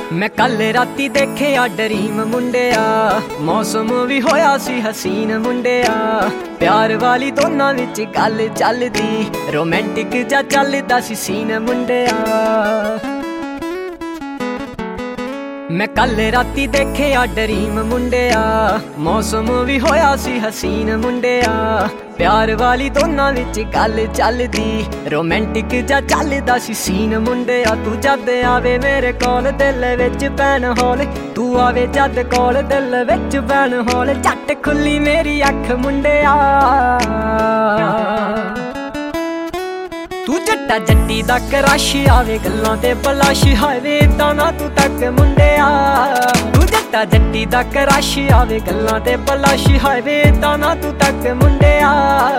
मैं कल राती देखिया ड्रीम मुंडिया, मौसम भी होया सी हसीन मुंडिया। प्यार वाली दोनों विच गल चलदी, रोमांटिक जा चलदा सी सीन मुंडिया। मैं कल राती देखिया ड्रीम मुंडिया, मौसम भी होया सी हसीन मुंडिया। प्यार वाली दोनों विच गल चलदी, रोमांटिक जा चलदा सी सीन मुंडिया। तू जद आवे मेरे कोल दिल विच पैन हौल, तू आवे जद कोल दिल विच पैन हौल। झट खुली मेरी अख मुंडिया, तू जट्टा जट्टी दा क्रश आवे गल्लां ते बलाश। हावे तां ना तू तक मुंडिया, तू जट्टा जट्टी दा क्रश आवे गल्लां ते बलाश। हावे तां ना तू तक मुंडिया।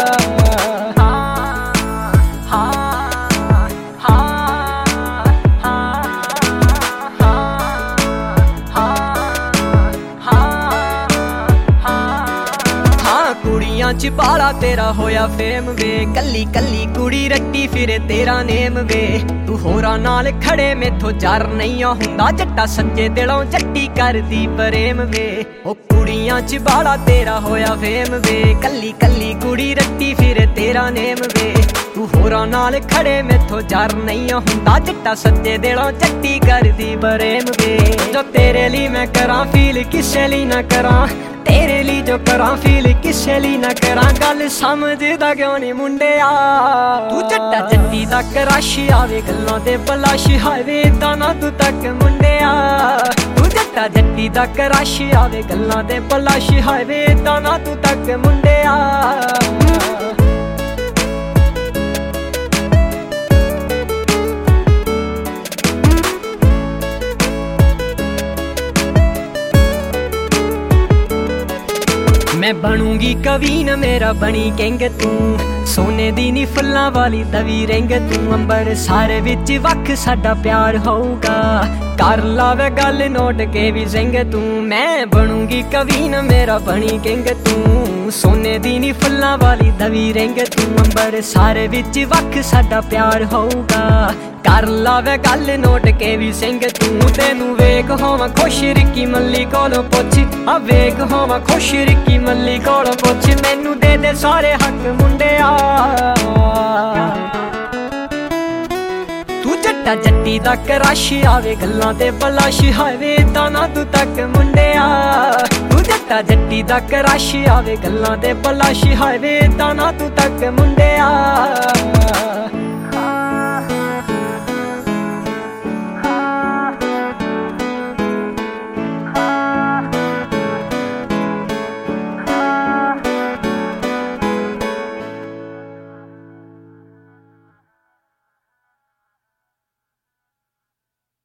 कुड़ियां च बाला तेरा होया फेम वे, कली कली कुड़ी रट्टी फिरे तेरा नेम वे। तू होरा नाल खड़े मेथों जार नहीं हुंदा, जट्टा सच्चे दिलों जट्टी करदी प्रेम वे। ओ कुड़ियां च बाला तेरा होया फेम वे, कली कली कुड़ी रट्टी फिरे तेरा नेम वे। तू होरा नाल खड़े मेथों जार नहीं हुंदा, जट्टा सच्चे दिलों जट्टी करदी प्रेम वे। जो तेरे लिए मैं करां फील किसे लिए ना करां, तेरे लिए जो करां फील किसे लिए ना करां। गल समझदा क्यों नहीं मुंडिया, तू जट्टा जट्टी दा क्रश आवे गल्लां ते बलाश। हावे तां ना तू तक मुंडिया, तू जट्टा जट्टी दा क्रश आवे गल्लां ते बलाश। हावे तां ना तू तक मुंडिया। मैं बनूंगी कवीन मेरा बनी किंग तू, सोने दी नी फुल्लां वाली तवी रिंग तू। अंबर सारे विच वख साडा प्यार होऊगा, कर लावे गल नोट के भी सिंग तू। मैं बनूंगी कवीन मेरा बनी किंग तू, सोने दी नी फुल्लां वाली तवी रिंग तू। अंबर सारे विच वख साडा प्यार होऊगा, कर लावे गल नोट के भी सिंग तू। तेनू वेख होवां खुश रिक्की मल्ली कोलों पुछ, आ वेख होवां खुश रिक्की मल्ली कोलों पुछ। मैनू दे दे सारे हक मुंडिया, तू जट्टा जट्टी दा क्रश आवे गल्लां ते बलाश। हावे तां ना तू तक मुंडिया, तू जट्टा जट्टी दा क्रश आवे गल्लां ते बलाश। हावे तां ना तू तक मुंडिया।